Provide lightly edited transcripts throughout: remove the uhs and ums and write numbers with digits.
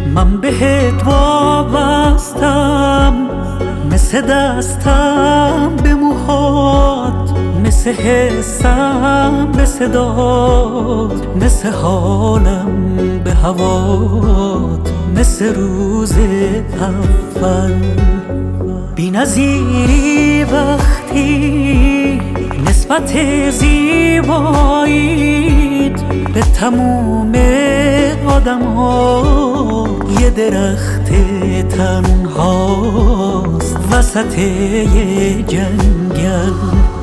من بهت وابستم، مثل دستم به موهات، مثل حسم به صدات، مثل حالم به هوات، مثل روز اول. بی‌نظیری وقتی نسبت زیباییت به تموم آدم ها یه درخت تنهاست وسط یه جنگل.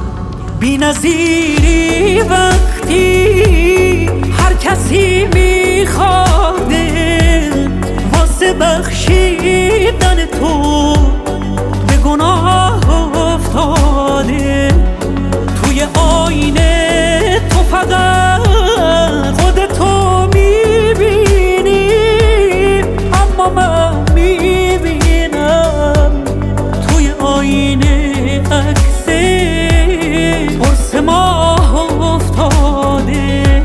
بی‌نظیری وقتی هر کسی میخواده واسه بخشیدن تو به گناه افتاده. توی آینه تو فقط خودتو میبینی، اما من میبینم توی آینه عکس قرص ماه افتاده.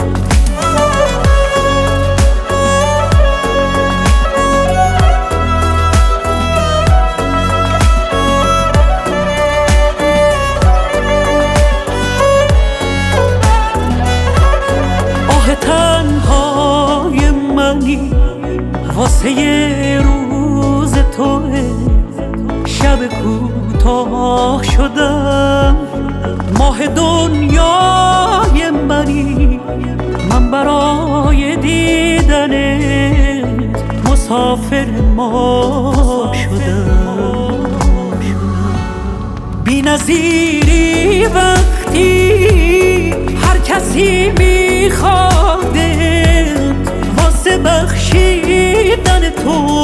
تنهای منی واسه یه روز توه، شب کوتاه شدم ماه دنیای منی. من برای دیدنت مسافر ماه شدم. بی‌نظیری وقتی هر کسی میخواده واسه بخشیدن تو